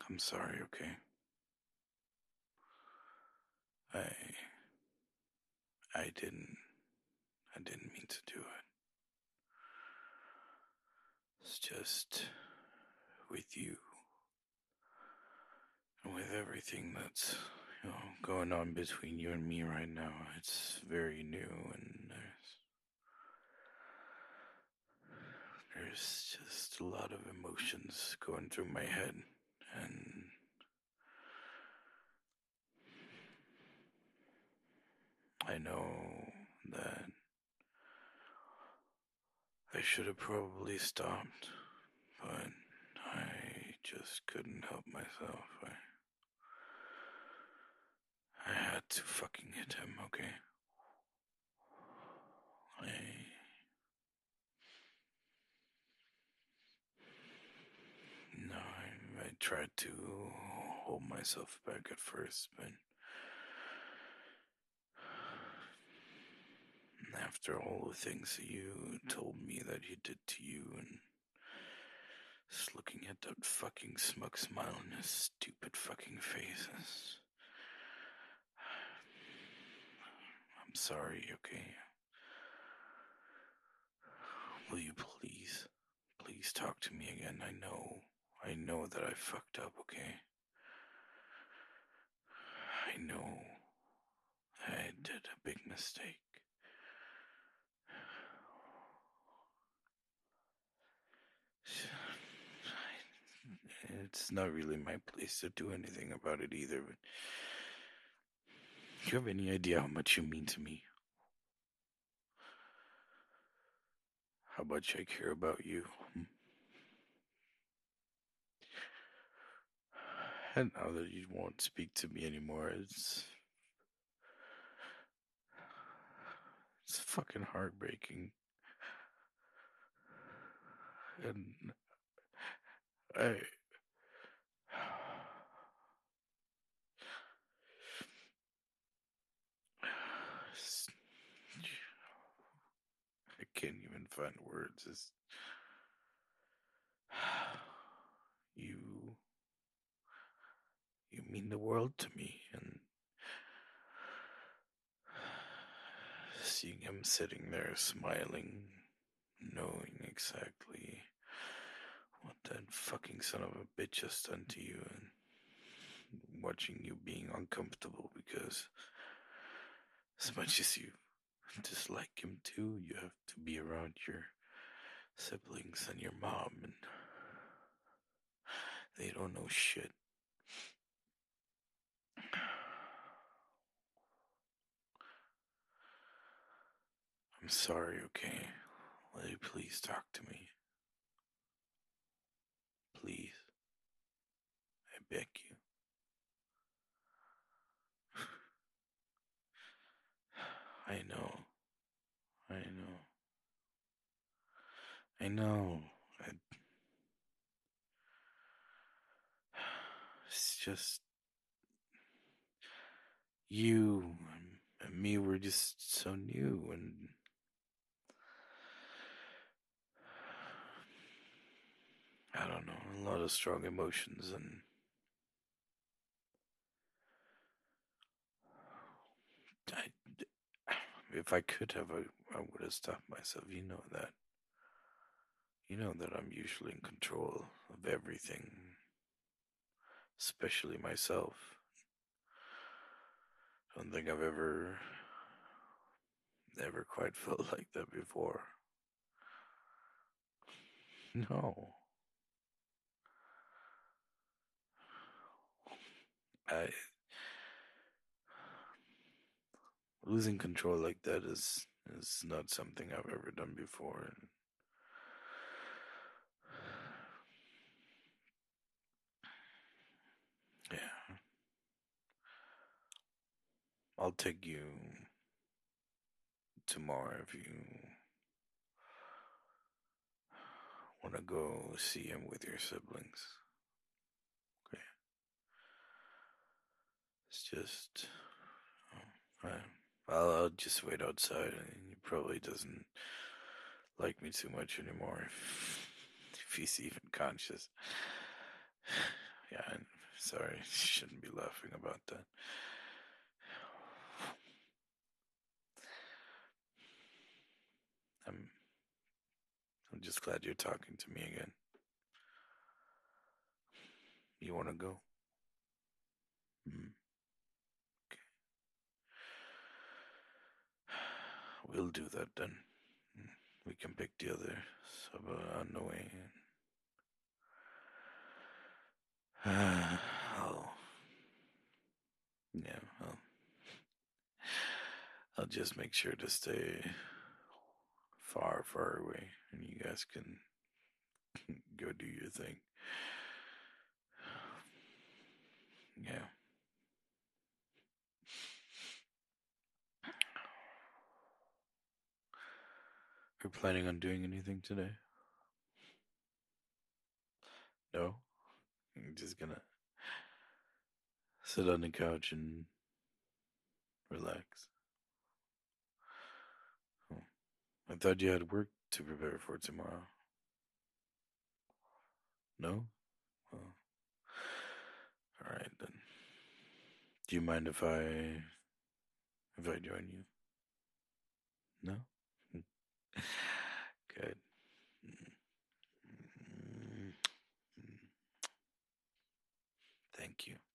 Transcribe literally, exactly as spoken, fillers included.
I'm sorry, okay? I I didn't I didn't mean to do it. It's just with you and with everything that's you know going on between you and me right now. It's very new and there's there's just a lot of emotions going through my head and I know that I should have probably stopped, but I just couldn't help myself. I I had to fucking hit him, okay? I no, I, I tried to hold myself back at first, but after all the things that you told me that he did to you, and just looking at that fucking smug smile on his stupid fucking face, I'm sorry, okay? Will you please, please talk to me again? I know, I know that I fucked up, okay? I know I did a big mistake. It's not really my place to do anything about it either, but do you have any idea how much you mean to me? How much I care about you? Hmm? And now that you won't speak to me anymore, it's it's fucking heartbreaking. And I I can't even find words. It's, you you mean the world to me, and seeing him sitting there smiling, knowing exactly what that fucking son of a bitch has done to you, and watching you being uncomfortable because as much as you dislike him too, you have to be around your siblings and your mom, and they don't know shit. I'm sorry, okay? Will you please talk to me? Please. I beg you. I know. I know. I know. I, it's just you and me were just so new, and I don't know, a lot of strong emotions, and I, if I could have, I, I would have stopped myself. You know that. You know that I'm usually in control of everything, especially myself. I don't think I've ever, ever quite felt like that before. No. I losing control like that is is not something I've ever done before. And yeah, I'll take you tomorrow if you want to go see him with your siblings. Okay, it's just oh, I, I'll, I'll just wait outside. And he probably doesn't like me too much anymore if, if he's even conscious. Yeah, sorry, shouldn't be laughing about that. I'm I'm just glad you're talking to me again. You want to go? Mm, okay. We'll do that then. Mm, We can pick the other sub uh, on the way. I'll, yeah, I'll, I'll just make sure to stay far, far away, and you guys can go do your thing. Yeah. You're planning on doing anything today? No? You're just gonna sit on the couch and relax. Oh, I thought you had work to prepare for tomorrow. No? Well, alright then. Do you mind if I if I join you? No? Good. Thank you.